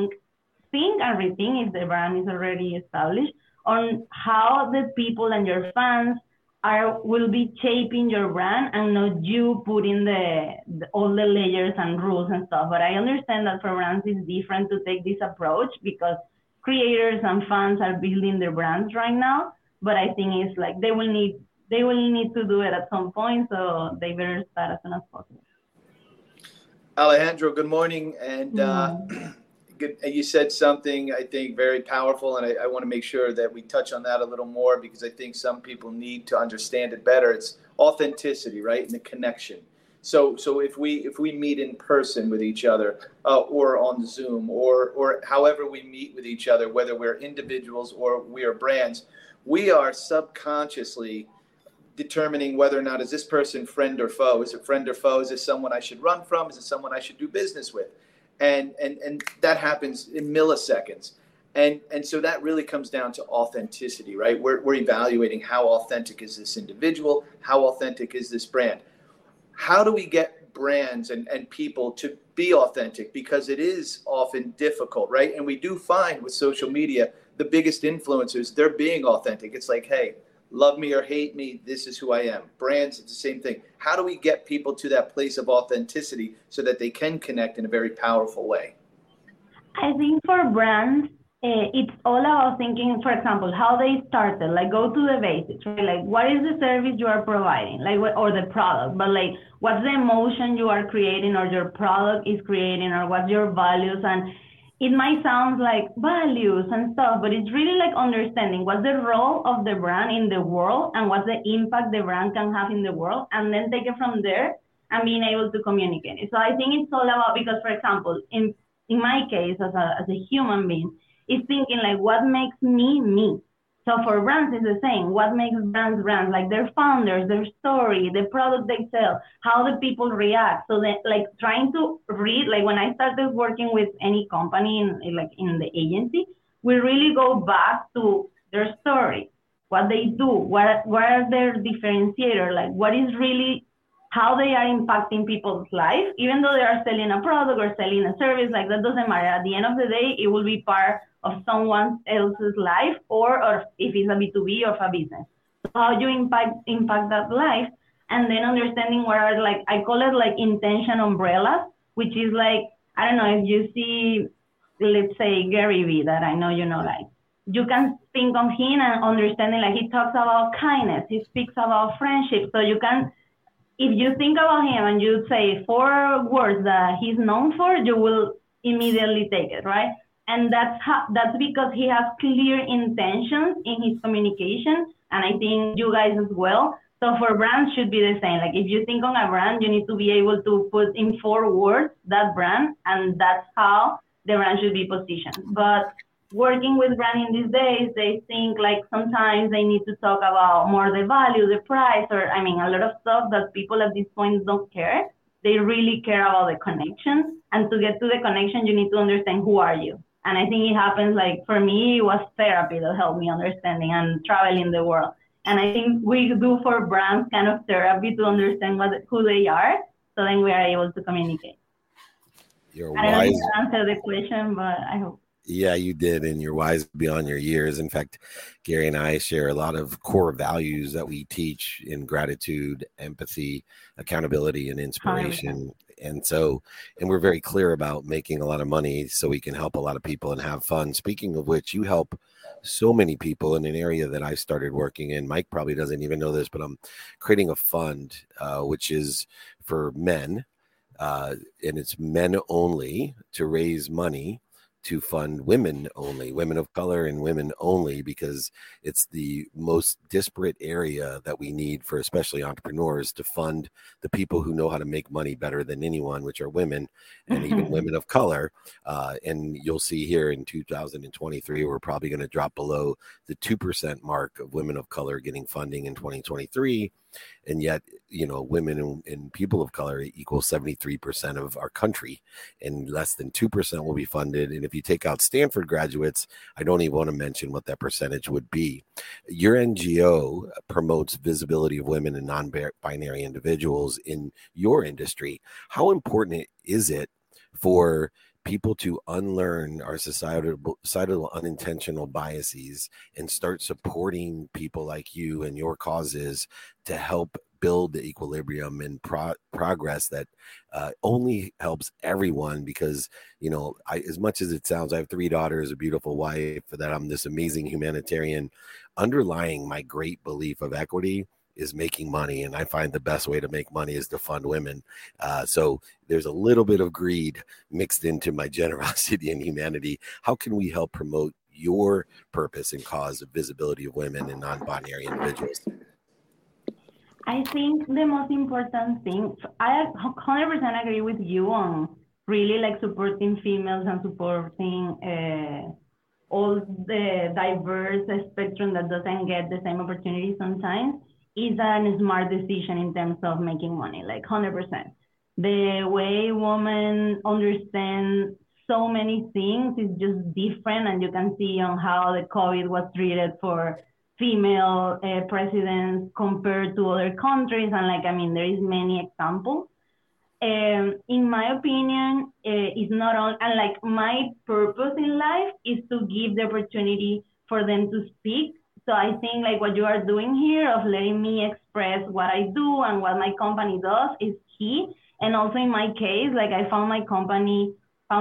think and rethink if the brand is already established on how the people and your fans will be shaping your brand and not you putting all the layers and rules and stuff. But I understand that for brands it's different to take this approach because creators and fans are building their brands right now. But I think it's like they will need to do it at some point, so they better start as soon as possible. Alejandro, good morning. And good. You said something I think very powerful, and I want to make sure that we touch on that a little more because I think some people need to understand it better. It's authenticity, right, and the connection. So if we meet in person with each other, or on Zoom, or however we meet with each other, whether we're individuals or we are brands, we are subconsciously determining whether or not is this person friend or foe. Is it friend or foe? Is this someone I should run from? Is it someone I should do business with? And that happens in milliseconds. And so that really comes down to authenticity, right? We're evaluating how authentic is this individual? How authentic is this brand? How do we get brands and people to be authentic? Because it is often difficult, right? And we do find with social media, the biggest influencers, they're being authentic. It's like, hey, love me or hate me, this is who I am. Brands, it's the same thing. How do we get people to that place of authenticity so that they can connect in a very powerful way? I think for brands, it's all about thinking, for example, how they started, like go to the basics, right? Like what is the service you are providing, like or the product, but like what's the emotion you are creating or your product is creating, or what's your values. And it might sound like values and stuff, but it's really like understanding what's the role of the brand in the world and what's the impact the brand can have in the world, and then take it from there and being able to communicate it. So I think it's all about, because for example, in my case as a human being, it's thinking like what makes me me. So for brands, it's the same. What makes brands brands? Like their founders, their story, the product they sell, how the people react. So that like trying to read, like when I started working with any company in the agency, we really go back to their story, what they do, what are their differentiator, like what is really how they are impacting people's life, even though they are selling a product or selling a service, like that doesn't matter. At the end of the day, it will be part of someone else's life, or if it's a B2B or a business. So how you impact that life, and then understanding what are, like, I call it like intention umbrellas, which is like, I don't know, if you see, let's say Gary Vee, that I know you know, like, you can think of him and understanding, like he talks about kindness, he speaks about friendship. So you can, if you think about him and you say 4 words that he's known for, you will immediately take it, right? And that's because he has clear intentions in his communication, and I think you guys as well. So for brands should be the same. Like if you think on a brand, you need to be able to put in 4 words that brand, and that's how the brand should be positioned. But working with branding these days, they think like sometimes they need to talk about more the value, the price, or I mean, a lot of stuff that people at this point don't care. They really care about the connection. And to get to the connection, you need to understand who are you. And I think it happens, like, for me, it was therapy that helped me understanding and traveling the world. And I think we do for brands kind of therapy to understand who they are, so then we are able to communicate. You're I don't know wise. if you answered the question, but I hope. Yeah, you did, and you're wise beyond your years. In fact, Gary and I share a lot of core values that we teach in gratitude, empathy, accountability, and inspiration. 100%. And we're very clear about making a lot of money so we can help a lot of people and have fun. Speaking of which, you help so many people in an area that I started working in. Mike probably doesn't even know this, but I'm creating a fund, which is for men, and it's men only, to raise money to fund women only, women of color and women only, because it's the most disparate area that we need for especially entrepreneurs to fund the people who know how to make money better than anyone, which are women and even women of color. And you'll see here in 2023, we're probably going to drop below the 2% mark of women of color getting funding in 2023. And yet, you know, women and people of color equal 73% of our country, and less than 2% will be funded. And if you take out Stanford graduates, I don't even want to mention what that percentage would be. Your NGO promotes visibility of women and non-binary individuals in your industry. How important is it for people to unlearn our societal unintentional biases and start supporting people like you and your causes to help build the equilibrium and progress that only helps everyone? Because, you know, as much as it sounds, I have 3 daughters, a beautiful wife, that I'm this amazing humanitarian. Underlying my great belief of equity is making money, and I find the best way to make money is to fund women. So there's a little bit of greed mixed into my generosity and humanity. How can we help promote your purpose and cause of visibility of women and non-binary individuals? I think the most important thing, I 100% agree with you on really like supporting females and supporting all the diverse spectrum that doesn't get the same opportunity sometimes, is a smart decision in terms of making money, like 100%. The way women understand so many things is just different, and you can see on how the COVID was treated for female presidents compared to other countries. And like, I mean, there is many examples. In my opinion, it's not on, and like my purpose in life is to give the opportunity for them to speak. So I think like what you are doing here of letting me express what I do and what my company does is key. And also in my case, like I founded my company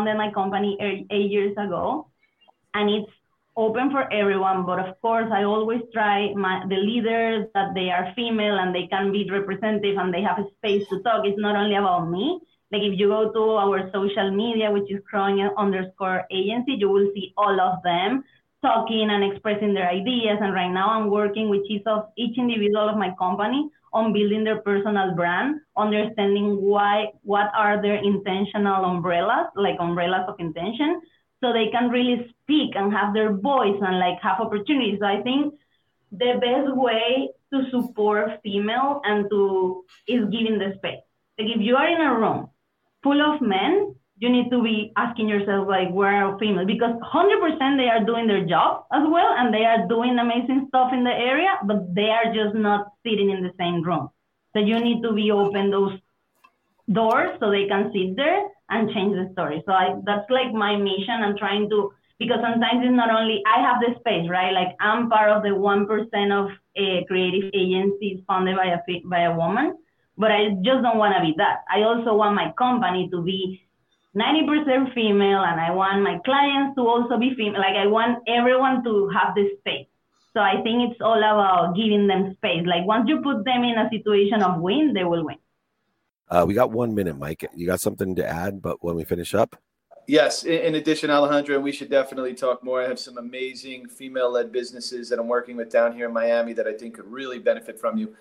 8 years ago, and it's open for everyone. But of course, I always try the leaders that they are female and they can be representative and they have a space to talk. It's not only about me. Like if you go to our social media, which is Crown_agency, you will see all of them talking and expressing their ideas. And right now I'm working with each individual of my company on building their personal brand, understanding what are their intentional umbrellas, like umbrellas of intention, so they can really speak and have their voice and like have opportunities. So I think the best way to support female is giving the space. Like if you are in a room full of men, you need to be asking yourself, like, where are females? Because 100% they are doing their job as well, and they are doing amazing stuff in the area, but they are just not sitting in the same room. So you need to be open those doors so they can sit there and change the story. So that's like my mission. I'm trying to, because sometimes it's not only, I have the space, right? Like I'm part of the 1% of creative agencies funded by a woman, but I just don't want to be that. I also want my company to be 90% female, and I want my clients to also be female. Like I want everyone to have this space. So I think it's all about giving them space. Like once you put them in a situation of win, they will win. We got 1 minute, Mike. You got something to add, but when we finish up? Yes. In addition, Alejandra, we should definitely talk more. I have some amazing female-led businesses that I'm working with down here in Miami that I think could really benefit from you.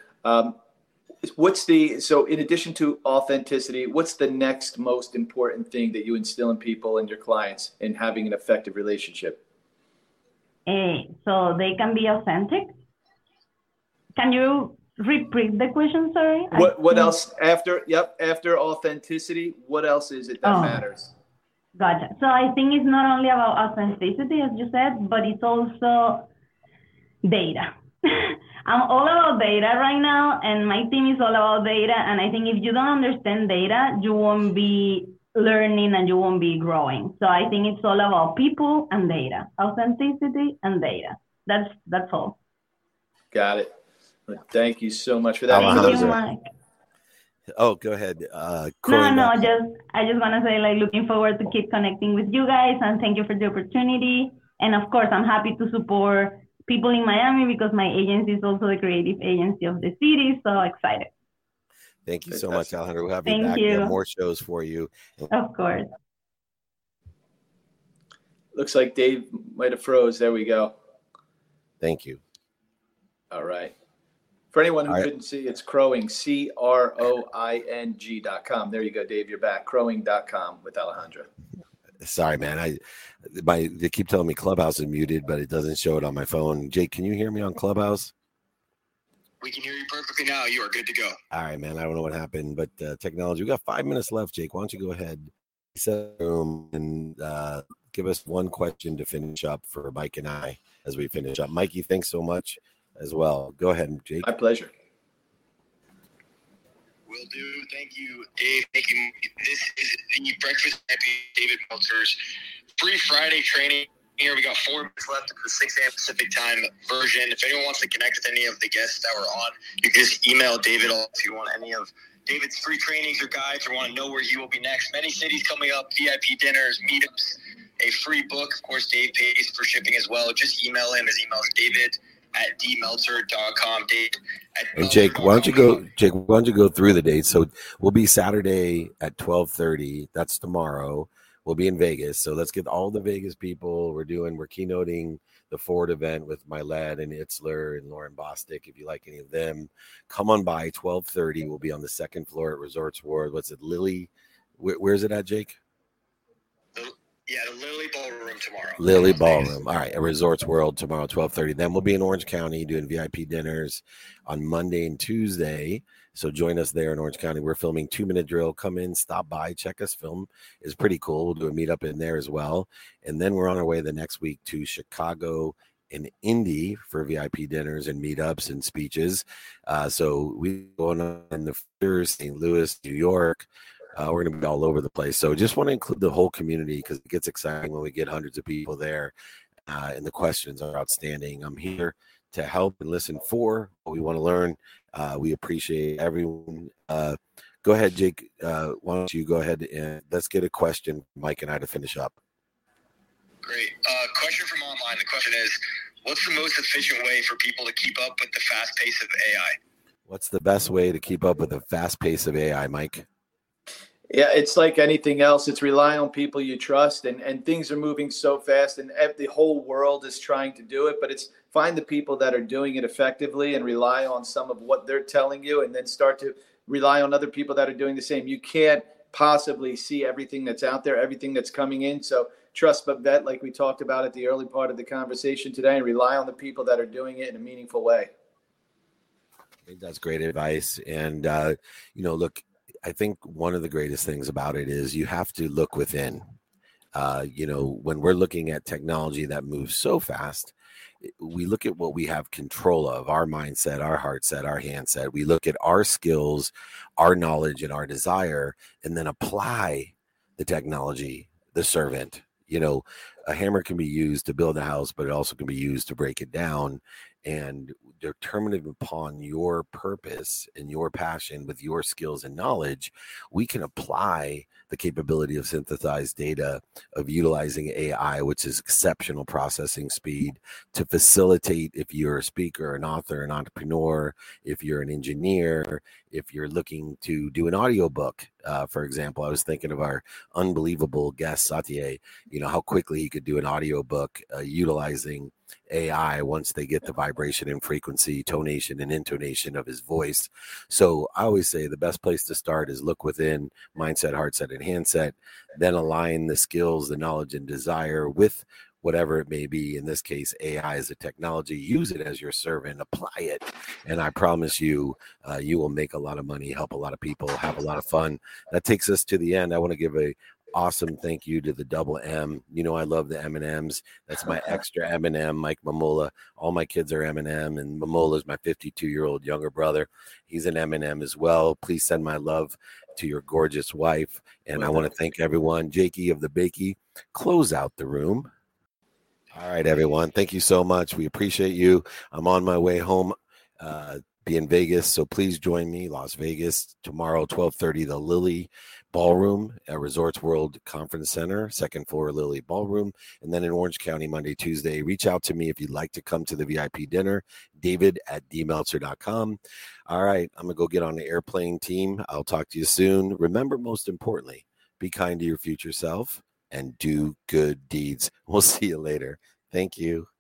So in addition to authenticity, what's the next most important thing that you instill in people and your clients in having an effective relationship? So they can be authentic. Can you repeat the question? Sorry. What else after authenticity? What else is it that matters? Gotcha. So I think it's not only about authenticity, as you said, but it's also data. I'm all about data right now, and my team is all about data. And I think if you don't understand data, you won't be learning and you won't be growing. So I think it's all about people and data, authenticity and data. That's all. Got it. Thank you so much for that. Thank you, Mike. Oh, go ahead. I just want to say, like, looking forward to keep connecting with you guys, and thank you for the opportunity. And of course, I'm happy to support people in Miami because my agency is also the creative agency of the city. So excited. Thank you so much, Alejandra. We'll have you Thank back. you. We have more shows for you. Of course. Looks like Dave might have froze. There we go. Thank you. All right. For anyone who couldn't see, it's Crowing, CROING.com. There you go, Dave. You're back. Crowing.com with Alejandra. Sorry, man. They keep telling me Clubhouse is muted, but it doesn't show it on my phone. Jake, can you hear me on Clubhouse? We can hear you perfectly now. You are good to go. All right, man. I don't know what happened, but technology. We got 5 minutes left, Jake. Why don't you go ahead, set the room, and give us one question to finish up for Mike and I as we finish up. Mikey, thanks so much as well. Go ahead, Jake. My pleasure. Will do. Thank you, Dave. Thank you. This is the Breakfast Champion David Meltzer's free Friday training. Here we got 4 minutes left of the 6 a.m. Pacific time version. If anyone wants to connect with any of the guests that were on, you can just email David if you want any of David's free trainings or guides or want to know where he will be next. Many cities coming up, VIP dinners, meetups, a free book. Of course, Dave pays for shipping as well. Just email him. His email is david@dmeltzer.com. And Jake, why don't you go through the dates? So we'll be Saturday at 12:30. That's tomorrow. We'll be in Vegas. So let's get all the Vegas people. We're keynoting the Ford event with Mylett and Itzler and Lauren Bostic. If you like any of them, come on by 12:30. We'll be on the second floor at Resorts World. What's it, Lily? Where's it at, Jake? Yeah, the Lily Ballroom tomorrow. Lily Ballroom. All right, at Resorts World tomorrow, 12:30. Then we'll be in Orange County doing VIP dinners on Monday and Tuesday. So join us there in Orange County. We're filming 2-Minute Drill. Come in, stop by, check us film. It's pretty cool. We'll do a meetup in there as well. And then we're on our way the next week to Chicago and Indy for VIP dinners and meetups and speeches. So we're going on in the first, St. Louis, New York. We're going to be all over the place. So just want to include the whole community because it gets exciting when we get hundreds of people there and the questions are outstanding. I'm here to help and listen for what we want to learn. We appreciate everyone. Go ahead, Jake. Why don't you go ahead and let's get a question, Mike and I, to finish up. Great. Question from online. The question is, what's the most efficient way for people to keep up with the fast pace of AI? What's the best way to keep up with the fast pace of AI, Mike? Yeah, it's like anything else. It's rely on people you trust, and things are moving so fast, and the whole world is trying to do it. But it's find the people that are doing it effectively and rely on some of what they're telling you, and then start to rely on other people that are doing the same. You can't possibly see everything that's out there, everything that's coming in. So trust but vet, like we talked about at the early part of the conversation today, and rely on the people that are doing it in a meaningful way. I think that's great advice. And, look, I think one of the greatest things about it is you have to look within. When we're looking at technology that moves so fast, we look at what we have control of, our mindset, our heart set, our hand set. We look at our skills, our knowledge, and our desire, and then apply the technology, the servant. A hammer can be used to build a house, but it also can be used to break it down. And determined upon your purpose and your passion with your skills and knowledge, we can apply the capability of synthesized data, of utilizing AI, which is exceptional processing speed, to facilitate if you're a speaker, an author, an entrepreneur, if you're an engineer, if you're looking to do an audiobook. For example, I was thinking of our unbelievable guest, Satya, how quickly he could do an audiobook utilizing AI once they get the vibration and frequency, tonation and intonation of his voice. So I always say the best place to start is look within, mindset, heart set, and handset, then align the skills, the knowledge and desire with whatever it may be. In this case, AI is a technology. Use it as your servant, apply it. And I promise you, you will make a lot of money, help a lot of people, have a lot of fun. That takes us to the end. I want to give a awesome thank you to the double M. You know I love the M&Ms. That's my extra M&M, Mike Mamola. All my kids are M&M, and Mamola is my 52-year-old younger brother. He's an M&M as well. Please send my love to your gorgeous wife. And I want to thank everyone. Jakey of the Bakey, close out the room. All right, everyone. Thank you so much. We appreciate you. I'm on my way home. Be in Vegas, so please join me, Las Vegas, tomorrow, 12:30, the Lily Ballroom at Resorts World Conference Center, second floor Lily Ballroom, and then in Orange County, Monday, Tuesday. Reach out to me if you'd like to come to the VIP dinner, david@dmeltzer.com. All right, I'm going to go get on the airplane, team. I'll talk to you soon. Remember, most importantly, be kind to your future self and do good deeds. We'll see you later. Thank you.